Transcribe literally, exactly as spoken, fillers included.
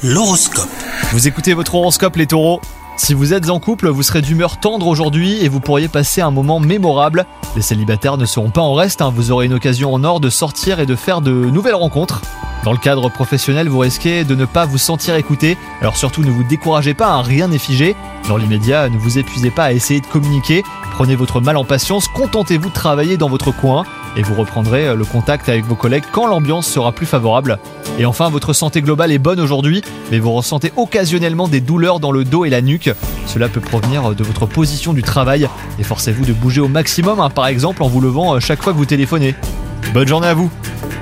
L'horoscope. Vous écoutez votre horoscope les taureaux. Si vous êtes en couple, vous serez d'humeur tendre aujourd'hui et vous pourriez passer un moment mémorable. Les célibataires ne seront pas en reste, hein. Vous aurez une occasion en or de sortir et de faire de nouvelles rencontres. Dans le cadre professionnel, vous risquez de ne pas vous sentir écouté, alors surtout ne vous découragez pas, hein, rien n'est figé. Dans l'immédiat, ne vous épuisez pas à essayer de communiquer, prenez votre mal en patience, contentez-vous de travailler dans votre coin et vous reprendrez le contact avec vos collègues quand l'ambiance sera plus favorable. Et enfin, votre santé globale est bonne aujourd'hui, mais vous ressentez occasionnellement des douleurs dans le dos et la nuque. Cela peut provenir de votre position du travail. Efforcez-vous de bouger au maximum, hein, par exemple en vous levant chaque fois que vous téléphonez. Bonne journée à vous!